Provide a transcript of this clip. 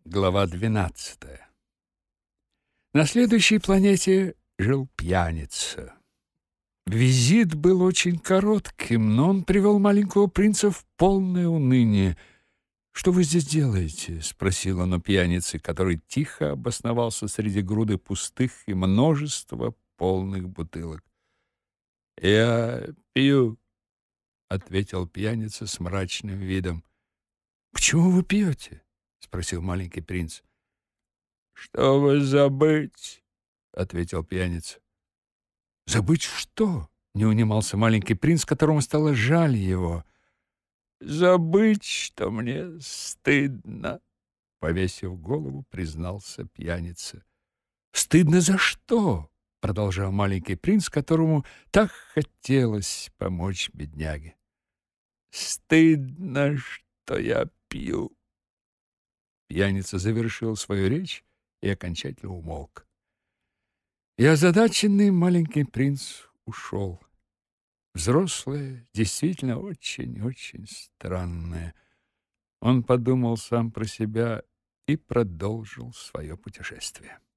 Глава 12. На следующей планете жил пьяница. Визит был очень коротким, но он привел маленького принца в полное уныние. «Что вы здесь делаете?» — спросил он у пьяницы, который тихо обосновался среди груды пустых и множества полных бутылок. «Я пью», — ответил пьяница с мрачным видом. «Почему вы пьете?» — спросил маленький принц. «Чтобы забыть», — ответил пьяница. «Забыть что?» — не унимался маленький принц, которому стало жаль его. «Забыть, что мне стыдно», — повесив голову, признался пьяница. «Стыдно за что?» — продолжал маленький принц, которому так хотелось помочь бедняге. «Стыдно, что я пью». Пьяница завершил свою речь и окончательно умолк. И озадаченный маленький принц ушел. Взрослые действительно очень-очень странные. Он подумал сам про себя и продолжил свое путешествие.